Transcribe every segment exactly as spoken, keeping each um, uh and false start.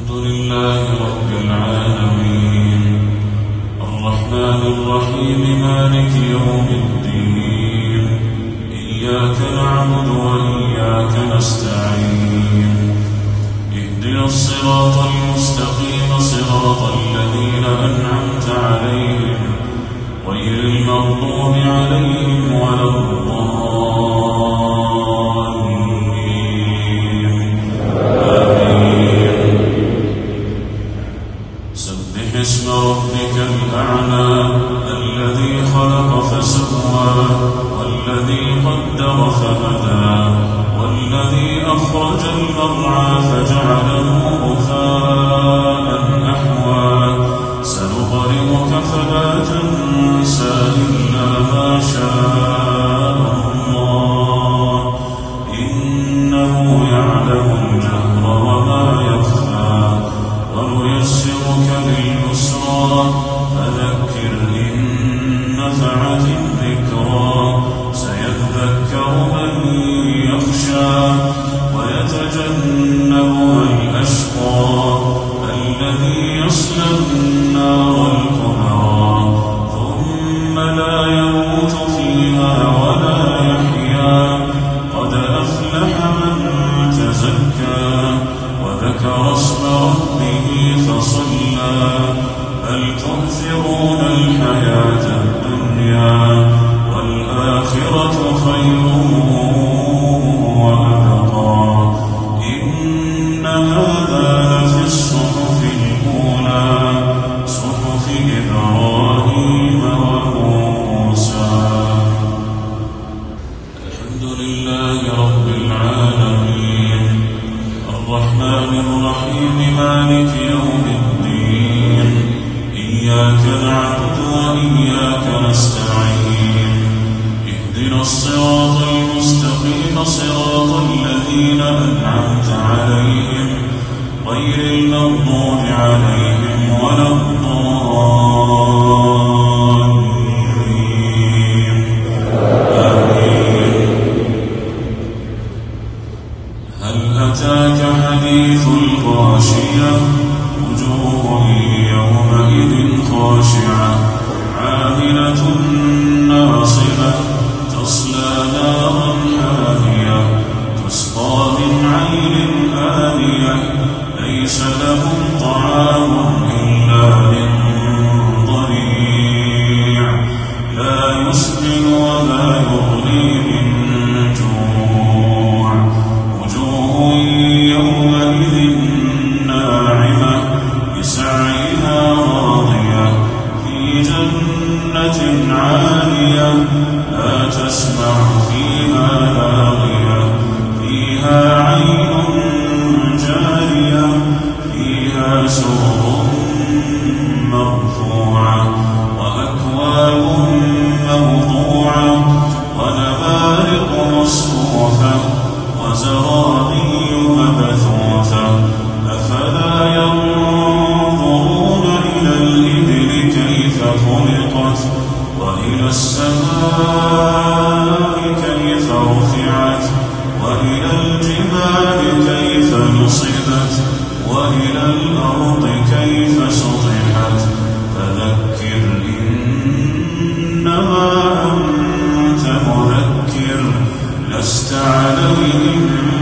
الحمد لله رب العالمين الرحمن الرحيم مالك يوم الدين إياك نعبد وإياك نستعين اهدنا الصراط المستقيم صراط الذين أنعمت عليهم غير المغضوب عليهم ولا الضالين آمين. سبح اسم ربك الأعلى الذي خلق فسوى والذي قدر فهدى والذي أخرج المرعى فجعله غثاء أحوى سنقرئك فلا تنسى إلا ما شاء الله إنه يعلم الجهر وما يخفى ونيسرك لليسرى فذكر إن نفعت الذكرى سيذكر من يخشى ويتجنبها الأشقى الذي يصلى النار الكبرى ثم لا يموت فيها ولا يحيا قد أفلح من تزكى وذكر اسم ربه فصلى بل تؤثرون الحياة الدنيا والآخرة خير وأبقى إن هذا لفي الصحف الأولى صحف إبراهيم وموسى. الحمد لله رب العالمين الرحمن الرحيم مالك يوم الدين إياك نعبد وإياك نستعين اهدنا الصراط المستقيم صراط الذين أنعمت عليهم غير المغضوب عليهم ولا الضالين آمين. هل أتاك حديث الغاشية وجوه يومئذ خاشعة عاملة ناصبة تصلى نارا حامية تسقى من عين آنية ليس لهم طعام إلا من ضريع لا يسمن ولا يغني من جوع وجوه يومئذ ناعمة لسعيها راضية في جنة عالية لا تسمع فيها لاغية فيها عين جارية فيها سرر مرفوعة وأكواب موضوعة ونمارق مصفوفة وزرابي مبثوثة أفلا ينظرون إلى الإبل كيف خلقت وإلى السماء كيف رفعت وإلى الجبال كيف نصبت وإلى الأرض كيف سطحت فذكر إنما أنت مذكر لست عليهم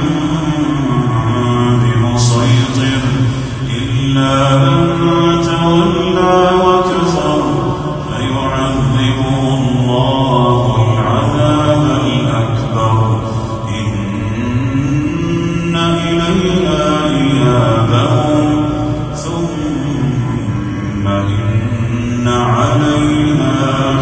بمسيطر إلا من تولى وكفر فيعذبه الله العذاب الأكبر إن إلينا إيابهم ثم إن علينا